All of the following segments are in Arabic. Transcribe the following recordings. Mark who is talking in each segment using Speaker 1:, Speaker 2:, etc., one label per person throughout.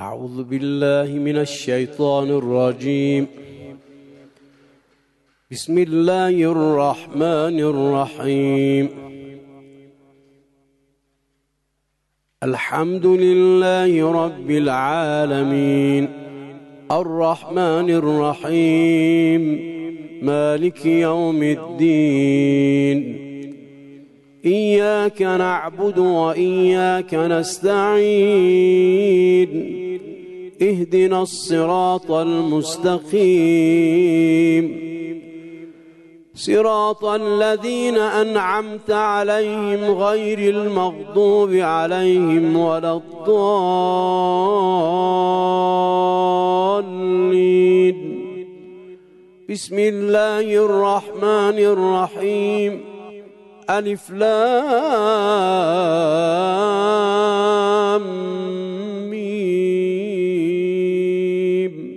Speaker 1: أعوذ بالله من الشيطان الرجيم. بسم الله الرحمن الرحيم. الحمد لله رب العالمين الرحمن الرحيم مالك يوم الدين. إياك نعبد وإياك نستعين. اهدنا الصراط المستقيم صراط الذين أنعمت عليهم غير المغضوب عليهم ولا الضالين. بسم الله الرحمن الرحيم. ألف لام ميم.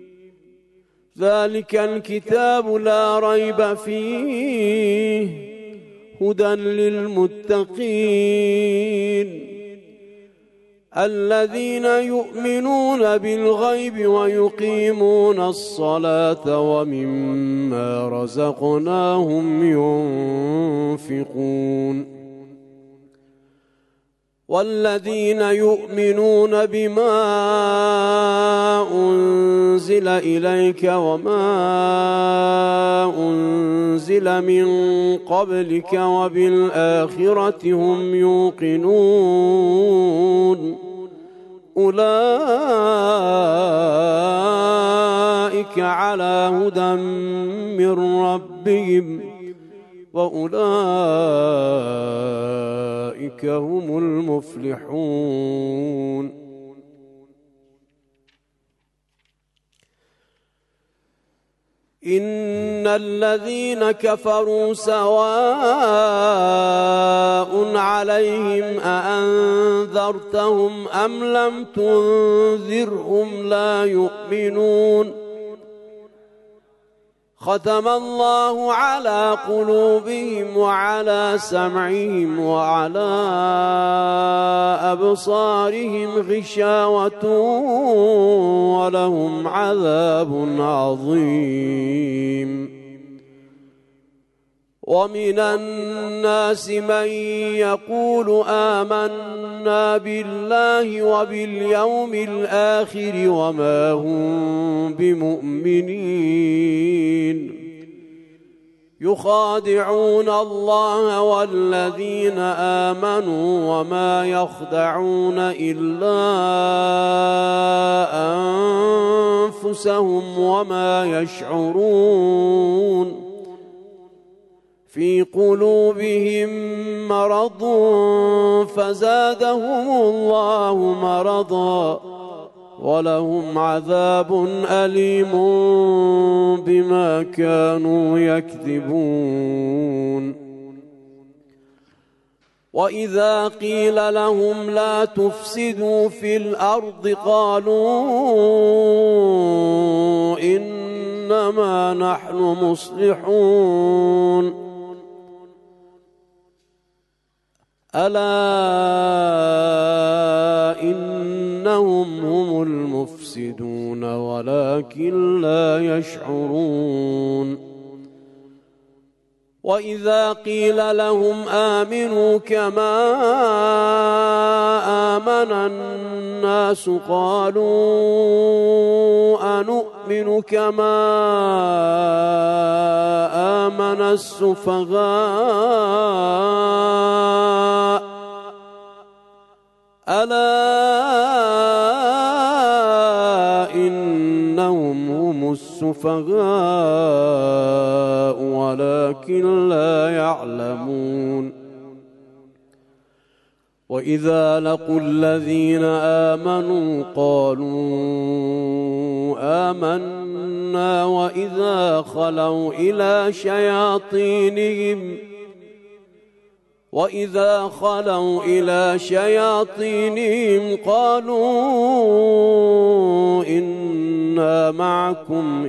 Speaker 1: ذلك الكتاب لا ريب فيه هدى للمتقين الذين يؤمنون بالغيب ويقيمون الصلاة ومما رزقناهم ينفقون والذين يؤمنون بما أنزل إليك وما أنزل من قبلك وبالآخرة هم يوقنون أولئك على هدى من ربهم وأولئك هم المفلحون. إن الذين كفروا سواء عليهم أأنذرتهم أم لم تنذرهم لا يؤمنون. ختم الله على قلوبهم وعلى سمعهم وعلى أبصارهم غشاوة ولهم عذاب عظيم. ومن الناس من يقول آمنا بالله وباليوم الآخر وما هم بمؤمنين يخادعون الله والذين آمنوا وما يخدعون إلا أنفسهم وما يشعرون. في قلوبهم مرض فزادهم الله مرضا ولهم عذاب أليم بما كانوا يكذبون. وإذا قيل لهم لا تفسدوا في الأرض قالوا إنما نحن مصلحون. ألا إنهم هم المفسدون ولكن لا يشعرون. وإذا قيل لهم آمنوا كما آمن الناس قالوا أنؤمن كما آمن السفهاء ألا إنهم هم السفهاء ولكن لا يعلمون. وإذا لقوا الذين آمنوا قالوا آمنا وإذا خلوا إلى شياطينهم قالوا إنا معكم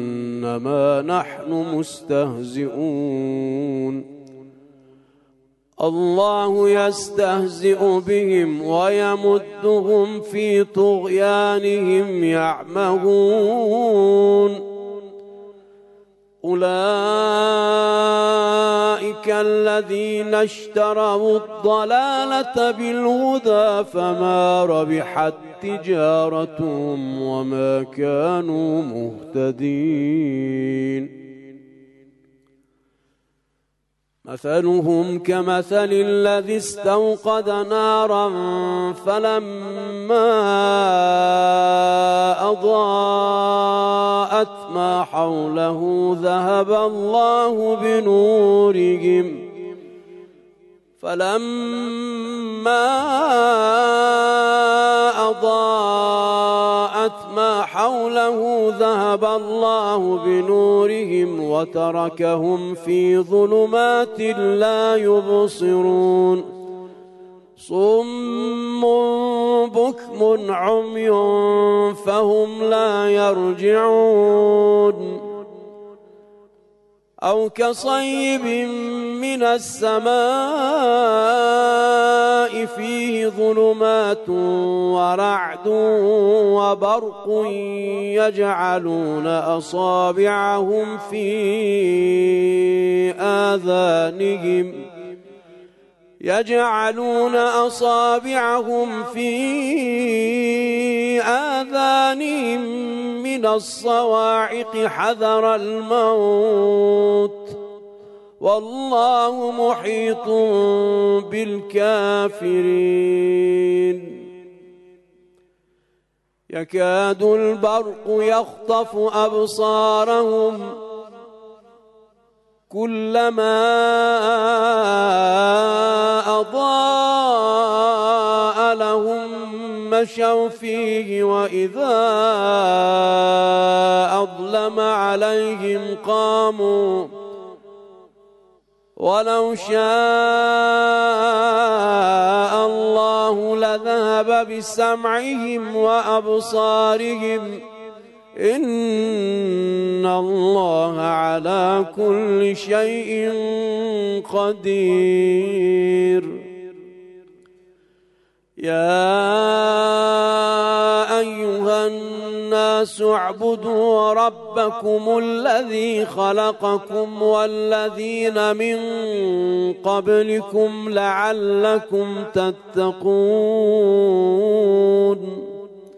Speaker 1: إنما نحن مستهزئون. الله يستهزئ بهم ويمدهم في طغيانهم يعمهون أولئك الذين اشتروا الضلالة بالهدى فما ربحت تجارتهم وما كانوا مهتدين مثلهم كمثل الذي استوقد نارا فلما أضاءت ما حوله ذهب الله بنورهم وتركهم في ظلمات لا يبصرون صم بكم عمي فهم لا يرجعون أو كصيب من السماء فيه ظلمات ورعد وبرق يجعلون أصابعهم في آذانهم من الصواعق حذر الموت والله محيط بالكافرين يكاد البرق يخطف أبصارهم كلما أضاء لهم مشوا فيه وإذا أظلم عليهم قاموا ولو شاء الله لذهب بسمعهم وأبصارهم إن الله على كل شيء قدير يا أيها الناس اعبدوا ربكم الذي خلقكم والذين من قبلكم لعلكم تتقون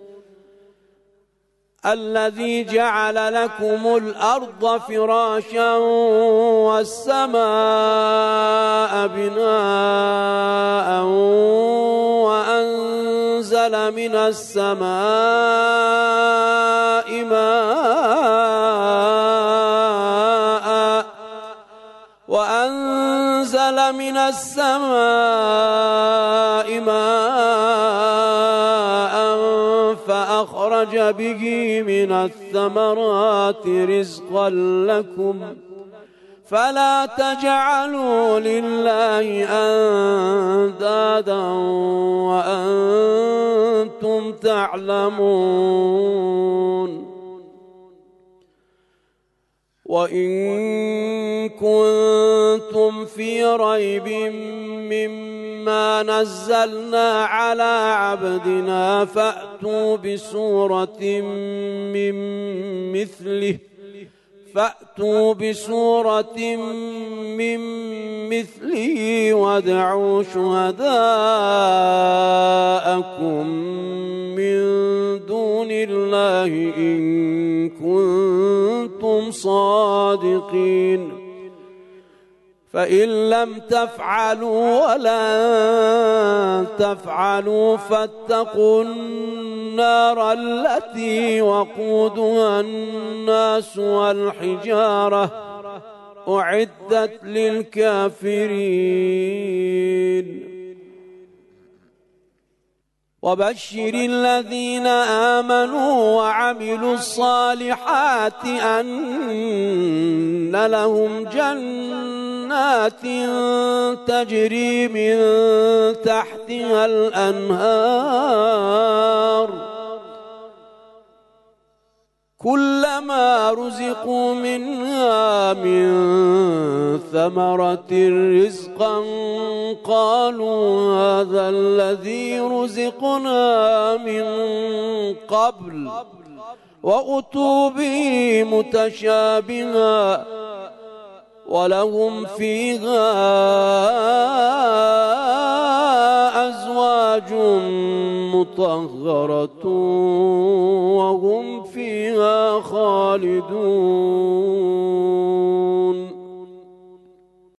Speaker 1: الذي جعل لكم الأرض فراشا والسماء بناء وأنزل من السماء ماء فأخرج به من الثمرات رزقا لكم فلا تجعلوا لله أندادا وأنتم تعلمون وإن كنتم في ريب مما نزلنا على عبدنا فأتوا بسورة من مثله وادعوا شهداءكم من دون الله إن كنتم صادقين فإن لم تفعلوا ولن تفعلوا فاتقوا النار التي وقودها الناس والحجارة أعدت للكافرين وبشر الذين آمنوا وعملوا الصالحات أن لهم جنات تجري من تحتها الأنهار كلما كلما رزقوا منها من ثمرة رزقا قالوا هذا الذي رزقنا من قبل وأتوا به متشابها ولهم فيها أزواج مطهرة وهم فيها خالدون.